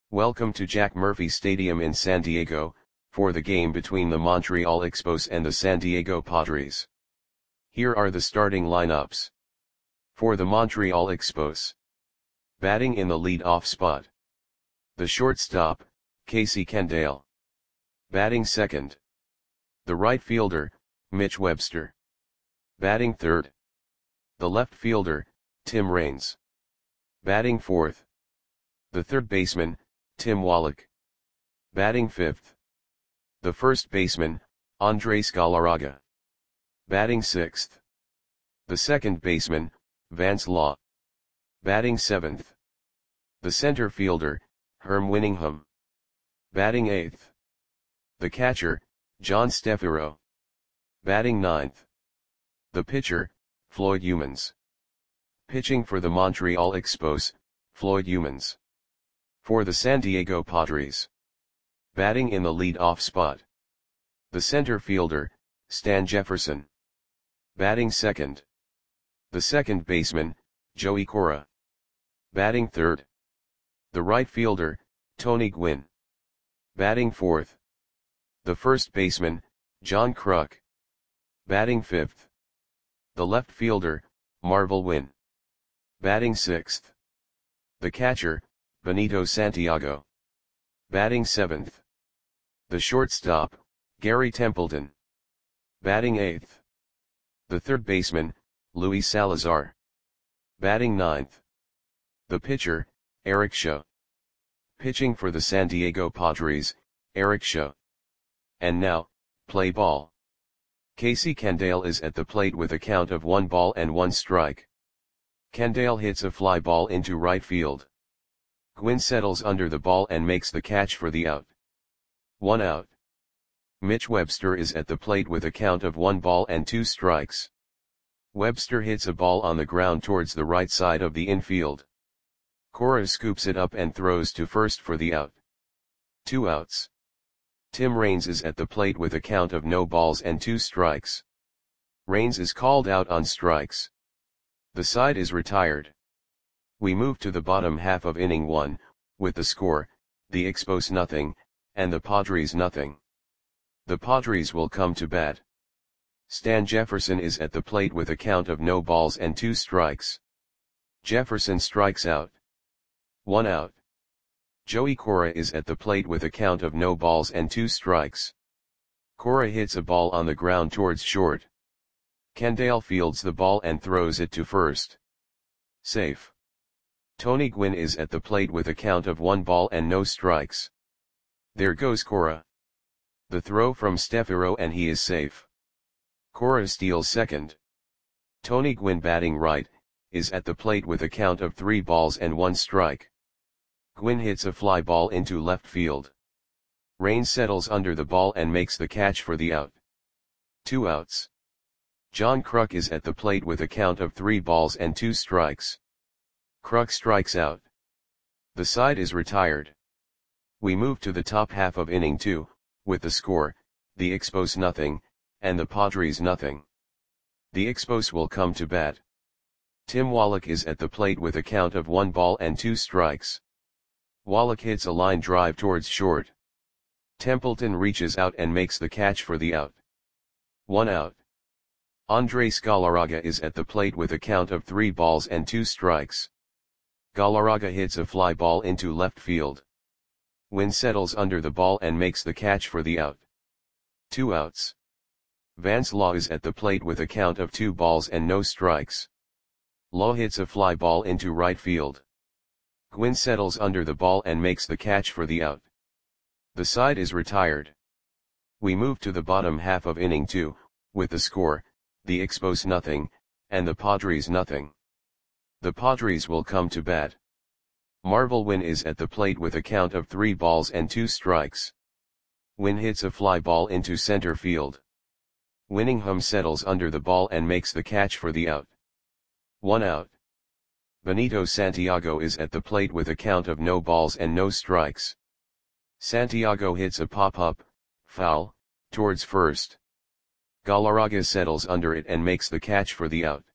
Welcome to Jack Murphy Stadium in San Diego, for the game between the Montreal Expos and the San Diego Padres. Here are the starting lineups. For the Montreal Expos. Batting in the lead-off spot. The shortstop, Casey Candaele. Batting second. The right fielder, Mitch Webster. Batting third. The left fielder, Tim Raines. Batting fourth. The third baseman, Tim Wallach. Batting fifth. The first baseman, Andres Galarraga. Batting sixth. The second baseman, Vance Law. Batting seventh. The center fielder, Herm Winningham. Batting eighth. The catcher, John Stefero. Batting ninth. The pitcher, Floyd Youmans. Pitching for the Montreal Expos, Floyd Youmans. For the San Diego Padres. Batting in the lead-off spot. The center fielder, Stan Jefferson. Batting second. The second baseman, Joey Cora. Batting third. The right fielder, Tony Gwynn. Batting fourth. The first baseman, John Kruk. Batting fifth. The left fielder, Marvel Wynn. Batting sixth. The catcher, Benito Santiago. Batting seventh. The shortstop, Gary Templeton. Batting eighth. The third baseman, Luis Salazar. Batting ninth. The pitcher, Eric Shaw. Pitching for the San Diego Padres, Eric Shaw. And now, play ball. Casey Candaele is at the plate with a count of 1 ball and 1 strike. Candaele hits a fly ball into right field. Gwynn settles under the ball and makes the catch for the out. 1 out. Mitch Webster is at the plate with a count of 1 ball and 2 strikes. Webster hits a ball on the ground towards the right side of the infield. Cora scoops it up and throws to first for the out. 2 outs. Tim Raines is at the plate with a count of no balls and 2 strikes. Raines is called out on strikes. The side is retired. We move to the bottom half of inning 1, with the score, the Expos nothing, and the Padres nothing. The Padres will come to bat. Stan Jefferson is at the plate with a count of no balls and 2 strikes. Jefferson strikes out. 1 out. Joey Cora is at the plate with a count of no balls and 2 strikes. Cora hits a ball on the ground towards short. Candaele fields the ball and throws it to first. Safe. Tony Gwynn is at the plate with a count of 1 ball and no strikes. There goes Cora. The throw from Stefero and he is safe. Cora steals second. Tony Gwynn batting right, is at the plate with a count of 3 balls and 1 strike. Gwynn hits a fly ball into left field. Raines settles under the ball and makes the catch for the out. 2 outs. John Kruk is at the plate with a count of 3 balls and 2 strikes. Kruk strikes out. The side is retired. We move to the top half of inning 2, with the score, the Expos nothing, and the Padres nothing. The Expos will come to bat. Tim Wallach is at the plate with a count of 1 ball and 2 strikes. Wallach hits a line drive towards short. Templeton reaches out and makes the catch for the out. 1 out. Andres Galarraga is at the plate with a count of 3 balls and 2 strikes. Galarraga hits a fly ball into left field. Wynn settles under the ball and makes the catch for the out. 2 outs. Vance Law is at the plate with a count of 2 balls and no strikes. Law hits a fly ball into right field. Gwynn settles under the ball and makes the catch for the out. The side is retired. We move to the bottom half of inning 2, with the score, the Expos nothing, and the Padres nothing. The Padres will come to bat. Marvel Wynn is at the plate with a count of 3 balls and 2 strikes. Wynn hits a fly ball into center field. Winningham settles under the ball and makes the catch for the out. 1 out. Benito Santiago is at the plate with a count of no balls and no strikes. Santiago hits a pop-up, foul, towards first. Galarraga settles under it and makes the catch for the out.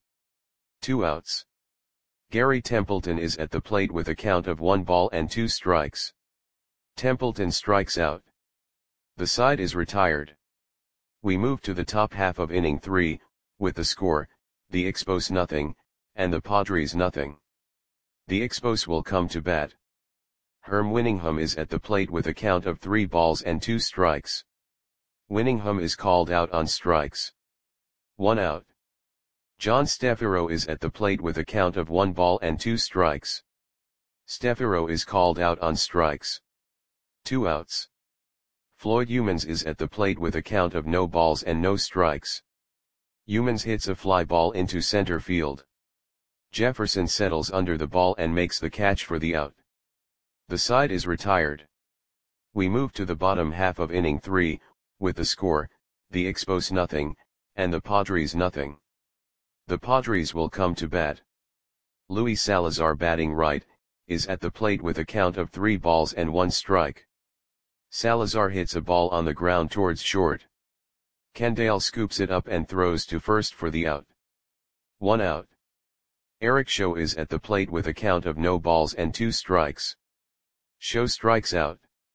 2 outs. Gary Templeton is at the plate with a count of 1 ball and 2 strikes. Templeton strikes out. The side is retired. We move to the top half of inning 3, with the score, the Expos nothing, and the Padres nothing. The Expos will come to bat. Herm Winningham is at the plate with a count of 3 balls and 2 strikes. Winningham is called out on strikes. 1 out. John Stefero is at the plate with a count of 1 ball and 2 strikes. Stefero is called out on strikes. 2 outs. Floyd Youmans is at the plate with a count of no balls and no strikes. Youmans hits a fly ball into center field. Jefferson settles under the ball and makes the catch for the out. The side is retired. We move to the bottom half of inning 3, with the score, the Expos nothing, and the Padres nothing. The Padres will come to bat. Luis Salazar, batting right, is at the plate with a count of 3 balls and 1 strike. Salazar hits a ball on the ground towards short. Kendall scoops it up and throws to first for the out. 1 out. Eric Show is at the plate with a count of no balls and 2 strikes. Show strikes out.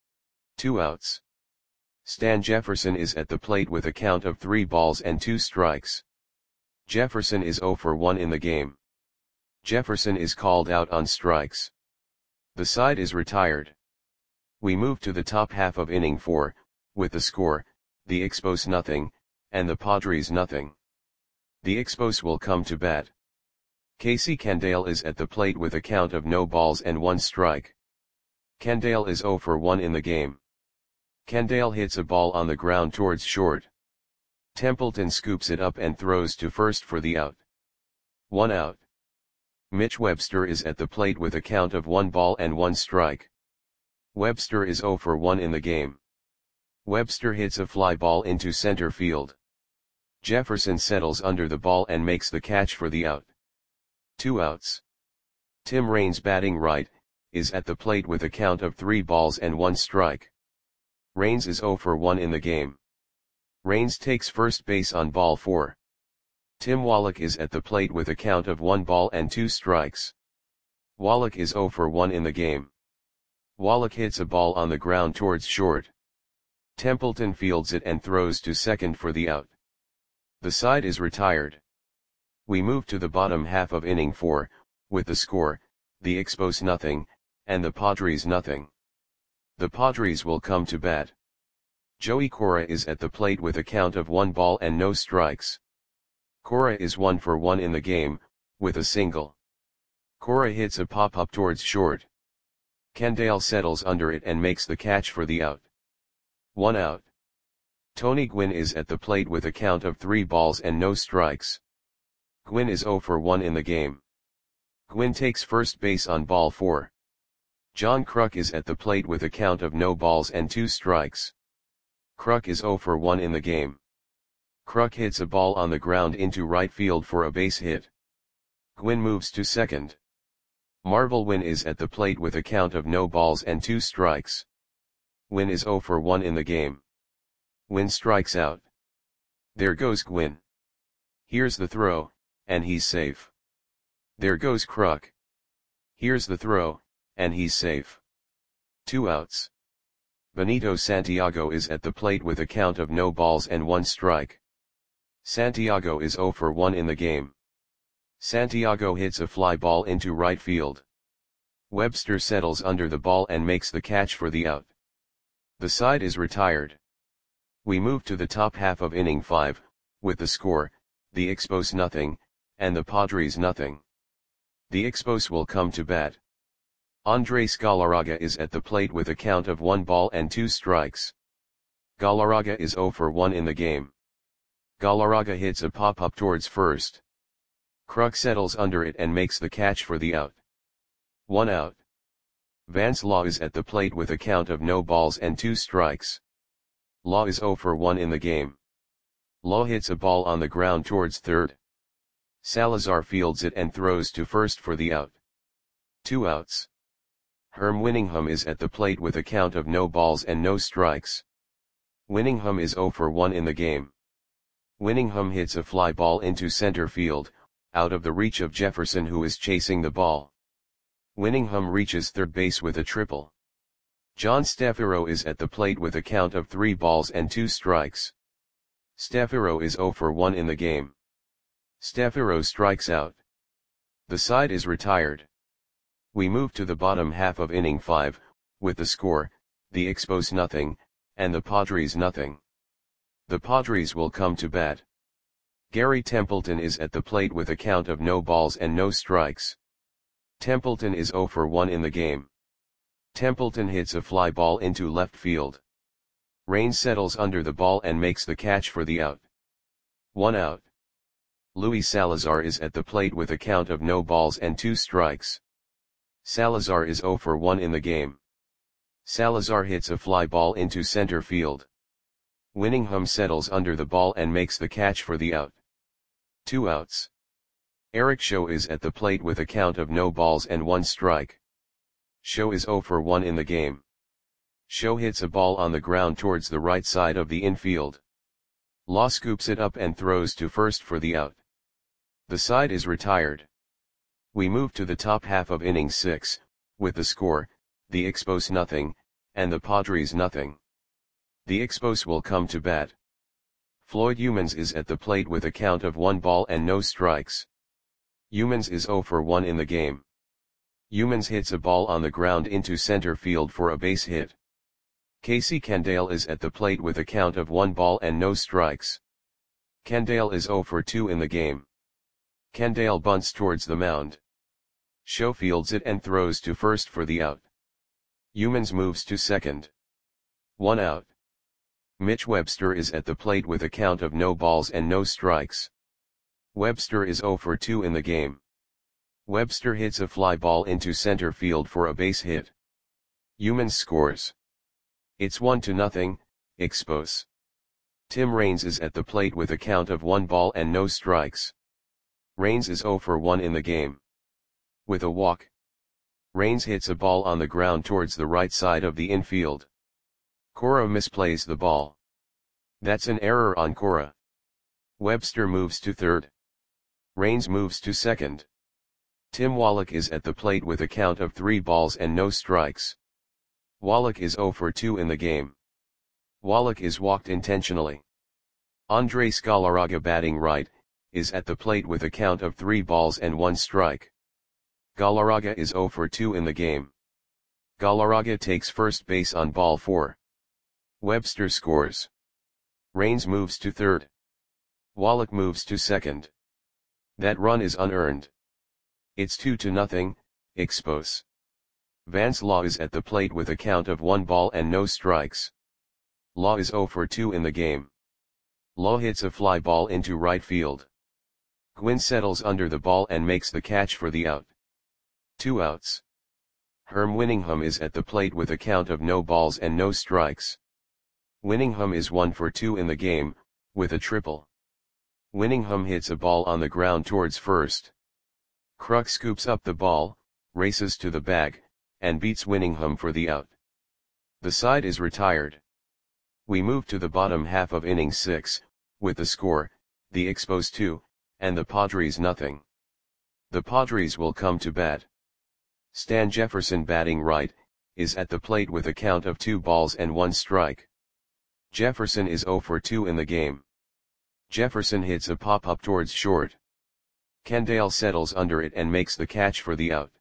2 outs. Stan Jefferson is at the plate with a count of 3 balls and 2 strikes. Jefferson is 0 for 1 in the game. Jefferson is called out on strikes. The side is retired. We move to the top half of inning 4, with the score, the Expos nothing, and the Padres nothing. The Expos will come to bat. Casey Kendall is at the plate with a count of no balls and 1 strike. Kendall is 0 for 1 in the game. Kendall hits a ball on the ground towards short. Templeton scoops it up and throws to first for the out. 1 out. Mitch Webster is at the plate with a count of 1 ball and 1 strike. Webster is 0 for 1 in the game. Webster hits a fly ball into center field. Jefferson settles under the ball and makes the catch for the out. 2 outs. Tim Raines, batting right, is at the plate with a count of 3 balls and 1 strike. Raines is 0 for 1 in the game. Raines takes first base on ball 4. Tim Wallach is at the plate with a count of 1 ball and 2 strikes. Wallach is 0 for 1 in the game. Wallach hits a ball on the ground towards short. Templeton fields it and throws to second for the out. The side is retired. We move to the bottom half of inning 4, with the score, the Expos nothing, and the Padres nothing. The Padres will come to bat. Joey Cora is at the plate with a count of 1 ball and no strikes. Cora is 1 for 1 in the game, with a single. Cora hits a pop-up towards short. Kendall settles under it and makes the catch for the out. 1 out. Tony Gwynn is at the plate with a count of 3 balls and no strikes. Gwynn is 0 for 1 in the game. Gwynn takes first base on ball 4. John Kruk is at the plate with a count of no balls and 2 strikes. Kruk is 0 for 1 in the game. Kruk hits a ball on the ground into right field for a base hit. Gwynn moves to second. Marvel Wynn is at the plate with a count of no balls and 2 strikes. Wynn is 0 for 1 in the game. Wynn strikes out. There goes Gwynn. Here's the throw, and he's safe. There goes Kruk. Here's the throw, and he's safe. 2 outs. Benito Santiago is at the plate with a count of no balls and 1 strike. Santiago is 0 for 1 in the game. Santiago hits a fly ball into right field. Webster settles under the ball and makes the catch for the out. The side is retired. We move to the top half of inning 5, with the score, the Expos nothing, and the Padres nothing. The Expos will come to bat. Andres Galarraga is at the plate with a count of 1 ball and 2 strikes. Galarraga is 0 for 1 in the game. Galarraga hits a pop-up towards first. Kruk settles under it and makes the catch for the out. 1 out. Vance Law is at the plate with a count of no balls and 2 strikes. Law is 0 for 1 in the game. Law hits a ball on the ground towards third. Salazar fields it and throws to first for the out. 2 outs. Herm Winningham is at the plate with a count of no balls and no strikes. Winningham is 0 for 1 in the game. Winningham hits a fly ball into center field, out of the reach of Jefferson, who is chasing the ball. Winningham reaches third base with a triple. John Staffiro is at the plate with a count of 3 balls and 2 strikes. Staffiro is 0 for 1 in the game. Staffiro strikes out. The side is retired. We move to the bottom half of inning 5, with the score, the Expos nothing, and the Padres nothing. The Padres will come to bat. Gary Templeton is at the plate with a count of no balls and no strikes. Templeton is 0 for 1 in the game. Templeton hits a fly ball into left field. Raines settles under the ball and makes the catch for the out. 1 out. Luis Salazar is at the plate with a count of no balls and 2 strikes. Salazar is 0 for 1 in the game. Salazar hits a fly ball into center field. Winningham settles under the ball and makes the catch for the out. 2 outs. Eric Show is at the plate with a count of no balls and 1 strike. Show is 0 for 1 in the game. Show hits a ball on the ground towards the right side of the infield. Law scoops it up and throws to first for the out. The side is retired. We move to the top half of inning 6, with the score, the Expos nothing, and the Padres nothing. The Expos will come to bat. Floyd Youmans is at the plate with a count of 1 ball and no strikes. Youmans is 0 for 1 in the game. Youmans hits a ball on the ground into center field for a base hit. Casey Candale is at the plate with a count of 1 ball and no strikes. Candale is 0 for 2 in the game. Candale bunts towards the mound. Show fields it and throws to first for the out. Youmans moves to second. 1 out. Mitch Webster is at the plate with a count of no balls and no strikes. Webster is 0 for 2 in the game. Webster hits a fly ball into center field for a base hit. Youmans scores. It's 1-0, Expos. Tim Raines is at the plate with a count of 1 ball and no strikes. Raines is 0 for 1 in the game. With a walk. Raines hits a ball on the ground towards the right side of the infield. Cora misplays the ball. That's an error on Cora. Webster moves to third. Raines moves to second. Tim Wallach is at the plate with a count of 3 balls and no strikes. Wallach is 0 for 2 in the game. Wallach is walked intentionally. Andres Galarraga batting right, is at the plate with a count of 3 balls and 1 strike. Galarraga is 0 for 2 in the game. Galarraga takes first base on ball 4. Webster scores. Raines moves to third. Wallach moves to second. That run is unearned. It's 2-0, Expos. Vance Law is at the plate with a count of 1 ball and no strikes. Law is 0 for 2 in the game. Law hits a fly ball into right field. Gwynn settles under the ball and makes the catch for the out. 2 outs. Herm Winningham is at the plate with a count of no balls and no strikes. Winningham is 1 for 2 in the game, with a triple. Winningham hits a ball on the ground towards first. Kruk scoops up the ball, races to the bag, and beats Winningham for the out. The side is retired. We move to the bottom half of inning 6, with the score, the Expos 2, and the Padres nothing. The Padres will come to bat. Stan Jefferson batting right, is at the plate with a count of 2 balls and 1 strike. Jefferson is 0 for 2 in the game. Jefferson hits a pop-up towards short. Candale settles under it and makes the catch for the out.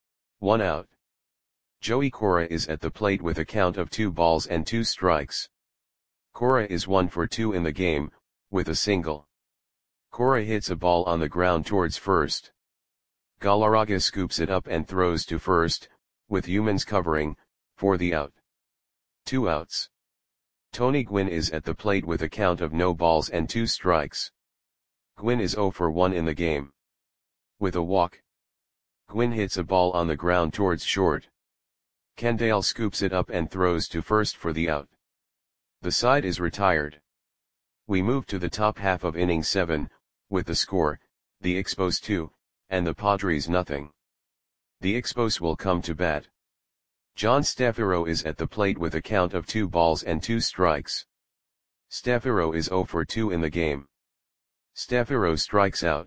1 out. Joey Cora is at the plate with a count of 2 balls and 2 strikes. Cora is 1 for 2 in the game, with a single. Cora hits a ball on the ground towards first. Galarraga scoops it up and throws to first, with Youmans covering, for the out. 2 outs. Tony Gwynn is at the plate with a count of no balls and 2 strikes. Gwynn is 0 for 1 in the game. With a walk. Gwynn hits a ball on the ground towards short. Candale scoops it up and throws to first for the out. The side is retired. We move to the top half of inning 7, with the score, the Expos 2, and the Padres nothing. The Expos will come to bat. John Staffiro is at the plate with a count of 2 balls and 2 strikes. Staffiro is 0 for 2 in the game. Staffiro strikes out.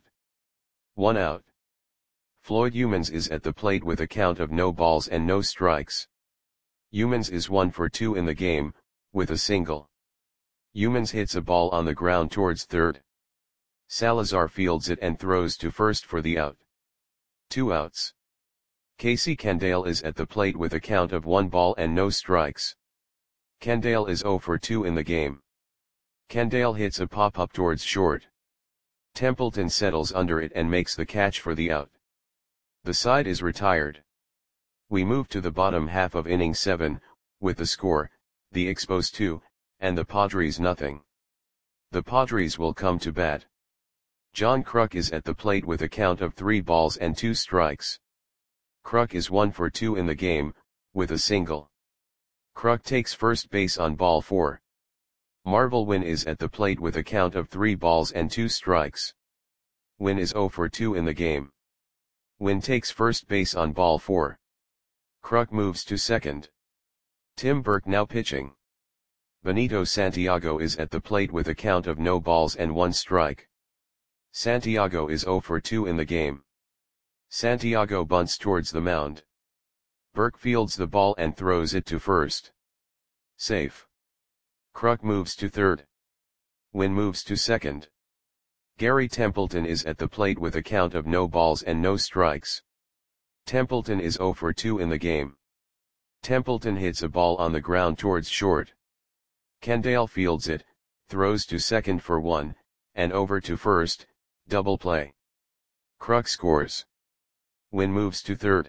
1 out. Floyd Youmans is at the plate with a count of no balls and no strikes. Youmans is 1 for 2 in the game, with a single. Youmans hits a ball on the ground towards third. Salazar fields it and throws to first for the out. 2 outs. Casey Candale is at the plate with a count of 1 ball and no strikes. Candale is 0 for 2 in the game. Candale hits a pop-up towards short. Templeton settles under it and makes the catch for the out. The side is retired. We move to the bottom half of inning 7, with the score, the Expos 2, and the Padres nothing. The Padres will come to bat. John Kruk is at the plate with a count of 3 balls and 2 strikes. Kruk is 1 for 2 in the game, with a single. Kruk takes first base on ball 4. Marvel Wynn is at the plate with a count of 3 balls and 2 strikes. Wynn is 0 for 2 in the game. Wynn takes first base on ball 4. Kruk moves to second. Tim Burke now pitching. Benito Santiago is at the plate with a count of no balls and 1 strike. Santiago is 0 for 2 in the game. Santiago bunts towards the mound. Burke fields the ball and throws it to first. Safe. Kruk moves to third. Wynn moves to second. Gary Templeton is at the plate with a count of no balls and no strikes. Templeton is 0 for 2 in the game. Templeton hits a ball on the ground towards short. Candale fields it, throws to second for 1, and over to first, double play. Kruk scores. Wynn moves to third.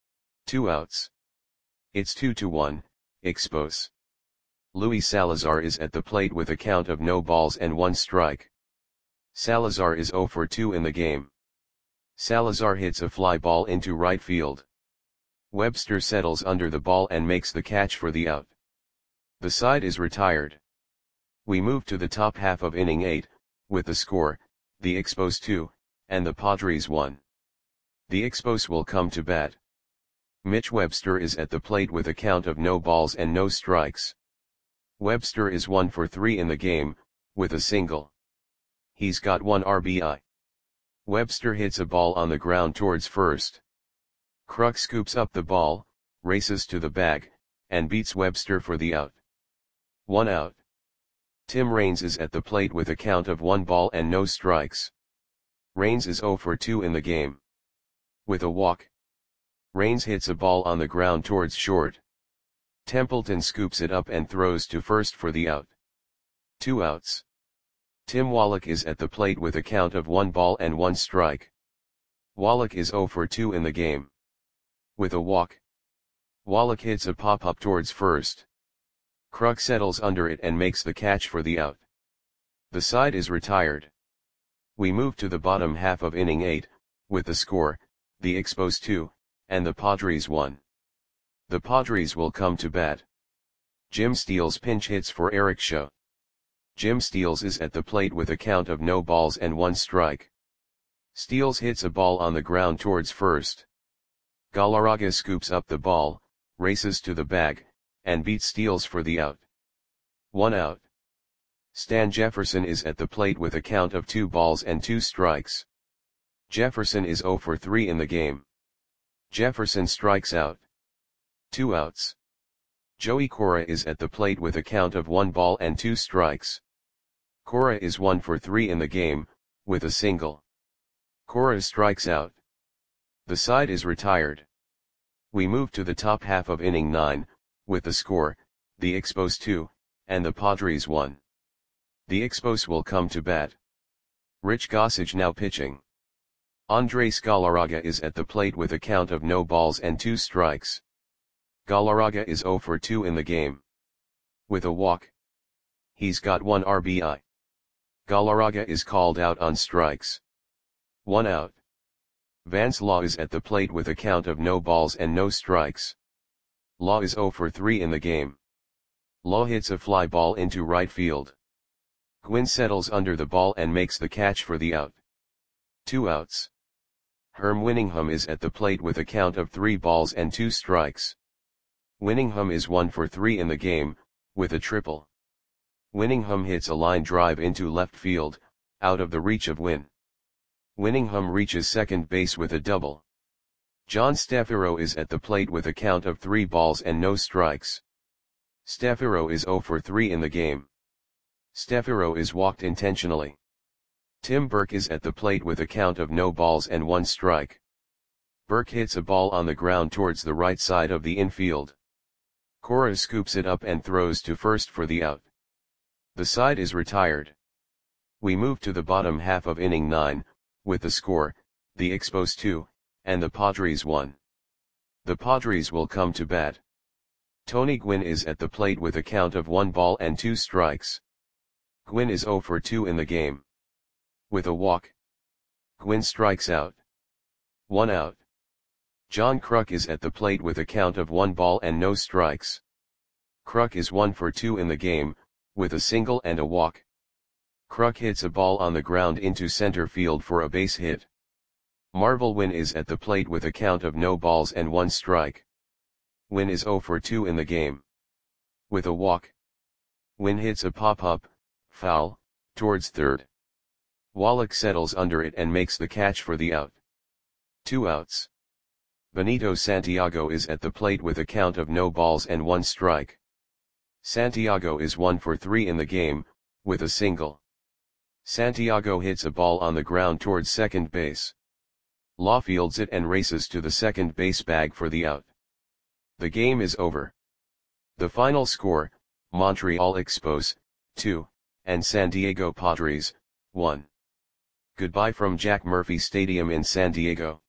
2 outs. It's 2-1, Expos. Luis Salazar is at the plate with a count of no balls and 1 strike. Salazar is 0 for 2 in the game. Salazar hits a fly ball into right field. Webster settles under the ball and makes the catch for the out. The side is retired. We move to the top half of inning 8, with the score, the Expos 2, and the Padres 1. The Expos will come to bat. Mitch Webster is at the plate with a count of no balls and no strikes. Webster is 1 for 3 in the game, with a single. He's got 1 RBI. Webster hits a ball on the ground towards first. Kruk scoops up the ball, races to the bag, and beats Webster for the out. 1 out. Tim Raines is at the plate with a count of 1 ball and no strikes. Raines is 0 for 2 in the game. With a walk. Raines hits a ball on the ground towards short. Templeton scoops it up and throws to first for the out. 2 outs. Tim Wallach is at the plate with a count of 1 ball and 1 strike. Wallach is 0 for 2 in the game. With a walk. Wallach hits a pop-up towards first. Kruk settles under it and makes the catch for the out. The side is retired. We move to the bottom half of inning 8, with the score, the Expos 2, and the Padres 1. The Padres will come to bat. Jim Steels pinch hits for Eric Shaw. Jim Steels is at the plate with a count of no balls and 1 strike. Steels hits a ball on the ground towards first. Galarraga scoops up the ball, races to the bag, and beats Steels for the out. 1 out. Stan Jefferson is at the plate with a count of 2 balls and 2 strikes. Jefferson is 0 for 3 in the game. Jefferson strikes out. 2 outs. Joey Cora is at the plate with a count of 1 ball and 2 strikes. Cora is 1 for 3 in the game, with a single. Cora strikes out. The side is retired. We move to the top half of inning 9, with the score, the Expos 2, and the Padres 1. The Expos will come to bat. Rich Gossage now pitching. Andres Galarraga is at the plate with a count of no balls and 2 strikes. Galarraga is 0 for 2 in the game. With a walk. He's got 1 RBI. Galarraga is called out on strikes. 1 out. Vance Law is at the plate with a count of no balls and no strikes. Law is 0 for 3 in the game. Law hits a fly ball into right field. Gwynn settles under the ball and makes the catch for the out. 2 outs. Herm Winningham is at the plate with a count of 3 balls and 2 strikes. Winningham is 1 for 3 in the game, with a triple. Winningham hits a line drive into left field, out of the reach of Wynn. Winningham reaches second base with a double. John Stefero is at the plate with a count of 3 balls and no strikes. Stefero is 0 for 3 in the game. Stefero is walked intentionally. Tim Burke is at the plate with a count of no balls and 1 strike. Burke hits a ball on the ground towards the right side of the infield. Cora scoops it up and throws to first for the out. The side is retired. We move to the bottom half of inning 9, with the score, the Expos 2, and the Padres 1. The Padres will come to bat. Tony Gwynn is at the plate with a count of 1 ball and 2 strikes. Gwynn is 0 for 2 in the game. With a walk, Gwynn strikes out. 1 out. John Kruk is at the plate with a count of 1 ball and no strikes. Kruk is 1 for 2 in the game, with a single and a walk. Kruk hits a ball on the ground into center field for a base hit. Marvel Wynn is at the plate with a count of no balls and 1 strike. Wynn is 0 for 2 in the game. With a walk, Wynn hits a pop-up, foul, towards third. Wallach settles under it and makes the catch for the out. 2 outs. Benito Santiago is at the plate with a count of no balls and 1 strike. Santiago is 1 for 3 in the game, with a single. Santiago hits a ball on the ground towards second base. Law fields it and races to the second base bag for the out. The game is over. The final score, Montreal Expos, 2, and San Diego Padres, 1. Goodbye from Jack Murphy Stadium in San Diego.